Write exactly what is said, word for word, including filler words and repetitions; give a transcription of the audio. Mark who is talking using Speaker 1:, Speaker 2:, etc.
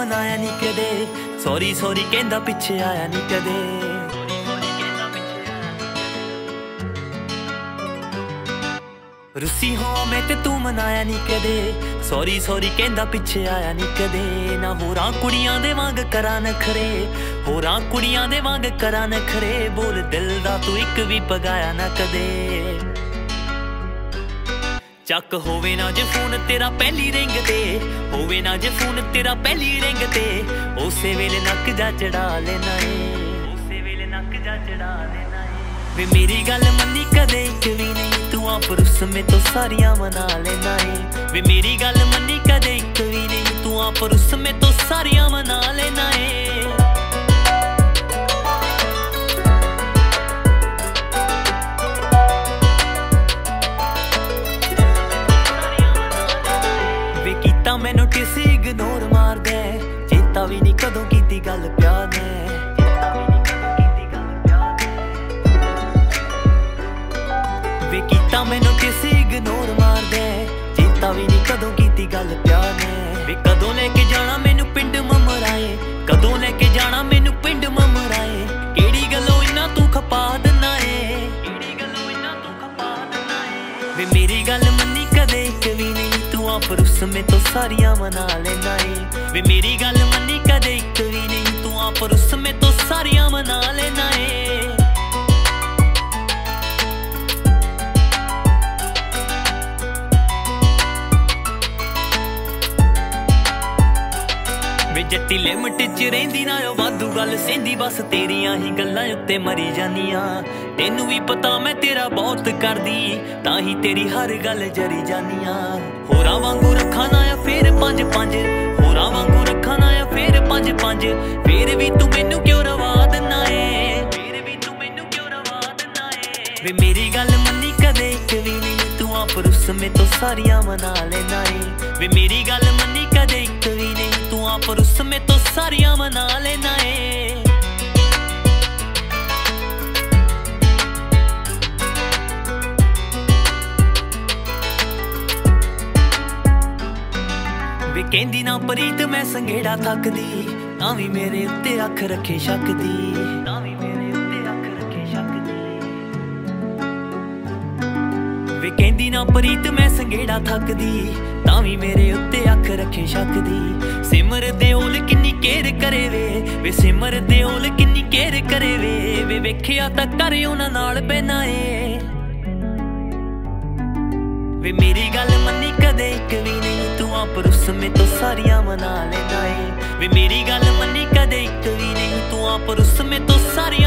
Speaker 1: ਮਨਾਇਆ ਨਹੀਂ ਕਦੇ, ਸੌਰੀ ਸੌਰੀ ਕਹਿੰਦਾ ਪਿੱਛੇ ਆਇਆ ਨਹੀਂ ਕਦੇ। ਰੁੱਸੀ ਹੋਵਾਂ ਮੈਂ ਤੇ ਤੂੰ ਮਨਾਇਆ ਨਹੀਂ ਕਦੇ, ਸੌਰੀ ਸੌਰੀ ਕਹਿੰਦਾ ਪਿੱਛੇ ਆਇਆ ਨਹੀਂ ਕਦੇ। ਨਾ ਹੋਰਾਂ ਕੁੜੀਆਂ ਦੇ ਵਾਂਗ ਕਰਾਂ ਨਖਰੇ, ਹੋਰਾਂ ਕੁੜੀਆਂ ਦੇ ਵਾਂਗ ਕਰਾਂ ਨਖਰੇ, ਬੋਲ ਦਿਲ ਦਾ ਤੂੰ ਇੱਕ ਵੀ ਪਗਾਇਆ ਨਾ ਕਦੇ। ਚੱਕ ਹੋਵੇ ਨਾ ਜੇ ਫੋਨ ਤੇਰਾ ਪਹਿਲੀ ਰਿੰਗ ਤੇ, ਹੋਵੇ ਨਾ ਜੇ ਫੋਨ ਤੇਰਾ ਪਹਿਲੀ ਰਿੰਗ ਤੇ, ਉਸੇ ਵੇਲੇ ਨੱਕ ਜਾ ਚੜਾ ਲੈਣਾ ਏ, ਉਸੇ ਵੇਲੇ ਨੱਕ ਜਾ ਚੜਾ ਲੈਣਾ ਏ। ਵੇ ਮੇਰੀ ਗੱਲ ਮੰਨੀ ਕਦੇ ਇੱਕ ਵੀ ਨਹੀਂ, ਤੂੰ ਆਪ ਰੁੱਸ ਮੇ ਤੋਂ ਸਾਰੀਆਂ ਮਨਾ ਲੈਣਾ ਏ। ਵੇ ਮੇਰੀ ਗੱਲ ਮੰਨੀ ਕਦੇ ਇੱਕ ਵੀ ਨਹੀਂ, ਤੂੰ ਆਪ ਰੁੱਸ ਮੇ ਤੋਂ ਸਾਰੀਆਂ ਮਨਾ ਲੈਣਾ ਏ। ਤਾਂ ਮੈਨੂੰ ਕਿਸੇ ਇਗਨੋਰ ਮਾਰਦਾ, ਚੇਤਾ ਵੀ ਨਹੀਂ ਕਦੋਂ ਕੀਤੀ ਗੱਲ ਪਿਆਰ ਨੇ, ਚੇਤਾ ਵੀ ਨਹੀਂ ਕਦੋਂ ਕੀਤੀ ਗੱਲ ਪਿਆਰ ਨੇ। ਵੇ ਕੀਤਾ ਮੈਨੂੰ ਕਿਸੇ ਇਗਨੋਰ ਮਾਰਦਾ, ਚੇਤਾ ਵੀ ਨਹੀਂ ਕਦੋਂ ਕੀਤੀ ਗੱਲ ਪਿਆਰ ਨੇ। ਵੇ ਕਦੋਂ ਲੈ ਕੇ ਜਾਣਾ ਮੈਨੂੰ ਪਿੰਡ ਮਮਰਾਏ, ਕਦੋਂ ਲੈ ਕੇ ਜਾਣਾ ਮੈਨੂੰ ਪਿੰਡ ਮਮਰਾਏ, ਕਿਹੜੀ ਗੱਲੋਂ ਇੰਨਾ ਤੂੰ ਖਪਾ ਦਿੰਨਾ ਏ, ਕਿਹੜੀ ਗੱਲੋਂ ਇੰਨਾ ਤੂੰ ਖਪਾ ਦਿੰਨਾ ਏ। ਵੇ ਮੇਰੀ ਗੱਲ ਮੰਨੀ ਕਦੇ ਇੱਕ ਵੀ ਨਹੀਂ, ਤੂੰ ਆਪ ਰੁੱਸ ਮੇ ਤੋਂ ਸਾਰੀਆਂ ਮਨਾ ਲੈਣਾ ਏ। ਵੇ ਮੇਰੀ ਗੱਲ ਮੰਨੀ ਕਦੇ ਇੱਕ ਵੀ ਨਹੀਂ, ਤੂੰ ਆਪ ਰੁੱਸ ਮੇ ਤੋਂ ਸਾਰੀਆਂ ਮਨਾ ਲੈਣਾ ਏ। ਵੇ ਜੱਟੀ ਲਿਮਟ ਚ ਰਹਿੰਦੀ ਨਾ ਉਹ ਵਾਧੂ ਗੱਲ ਸਹਿੰਦੀ, ਬਸ ਤੇਰੀਆਂ ਹੀ ਗੱਲਾਂ ਉੱਤੇ ਮਰੀ ਜਾਨੀਆਂ। ਤੈਨੂੰ ਵੀ ਪਤਾ ਮੈਂ ਤੇਰਾ ਬਹੁਤ ਕਰਦੀ, ਤਾਂ ਹੀ ਤੇਰੀ ਹਰ ਗੱਲ ਜਰੀ ਜਾਨੀਆਂ। ਹੋਰਾਂ ਵਾਂਗੂ ਰੱਖਾਂ ਨਾ ਆ ਫੇਰ ਪੰਜ ਪੰਜ, ਹੋਰਾਂ ਵਾਂਗੂ ਰੱਖਾਂ ਨਾ ਆ ਫੇਰ ਪੰਜ ਪੰਜ, ਫੇਰ ਵੀ ਤੂੰ ਮੈਨੂੰ ਕਿਉਂ ਰਵਾ ਦਿੰਨਾ ਏ, ਫੇਰ ਵੀ ਤੂੰ ਮੈਨੂੰ ਕਿਉਂ ਰਵਾ ਦਿੰਨਾ ਏ। ਵੇ ਮੇਰੀ ਗੱਲ ਮੰਨੀ ਕਦੇ ਇੱਕ ਵੀ ਨਹੀਂ, ਤੂੰ ਆਪ ਰੁੱਸ ਮੇ ਤੋਂ ਸਾਰੀਆਂ ਮਨਾ ਲੈਣਾ ਏ। ਵੇ ਮੇਰੀ ਗੱਲ ਮੰਨੀ ਕਦੇ ਇੱਕ ਵੀ ਨਹੀਂ, ਤੂੰ ਆਪ ਰੁੱਸ ਮੇ ਤੋਂ ਸਾਰੀਆਂ ਮਨਾ ਲੈਣਾ ਏ। ਵੇ ਕਹਿੰਦੀ ਨਾ ਪ੍ਰੀਤ ਮੈਂ ਸੰਘੇੜਾ ਥੱਕਦੀ, ਤਾਂ ਵੀ ਮੇਰੇ ਉੱਤੇ ਅੱਖ ਰੱਖੇ ਸ਼ੱਕ ਦੀ, ਤਾਂ ਵੀ ਮੇਰੇ ਉੱਤੇ ਅੱਖ ਰੱਖੇ ਸ਼ੱਕ ਦੀ। ਵੇ ਕਹਿੰਦੀ ਨਾ ਪ੍ਰੀਤ ਮੈਂ ਸੰਘੇੜਾ ਥੱਕਦੀ, ਤਾਂ ਵੀ ਮੇਰੇ ਉੱਤੇ ਅੱਖ ਰੱਖੇ ਸ਼ੱਕ ਦੀ। ਸਿਮਰ ਦਿਓਲ ਕਿੰਨੀ ਕੇਅਰ ਕਰੇ ਵੇ, ਵੇ ਸਿਮਰ ਦਿਓਲ ਕਿੰਨੀ ਕੇਅਰ ਕਰੇ ਵੇ, ਵੇ ਵੇਖਿਆ ਤਾਂ ਕਰ ਉਹਨਾਂ ਨਾਲ ਬਹਿਨਾ ਏ। ਵੇ ਮੇਰੀ ਗੱਲ ਮੰਨੀ ਕਦੇ ਇੱਕ ਵੀ ਨਹੀਂ, ਤੂੰ ਆਪ ਰੁੱਸ ਮੇ ਤੋਂ ਸਾਰੀਆਂ ਮਨਾ ਲੈਣਾ ਏ। ਵੇ ਮੇਰੀ ਗੱਲ ਮੰਨੀ ਕਦੇ ਇੱਕ ਵੀ ਨਹੀਂ, ਤੂੰ ਆਪ ਰੁੱਸ ਮੇ ਤੋਂ ਸਾਰੀਆਂ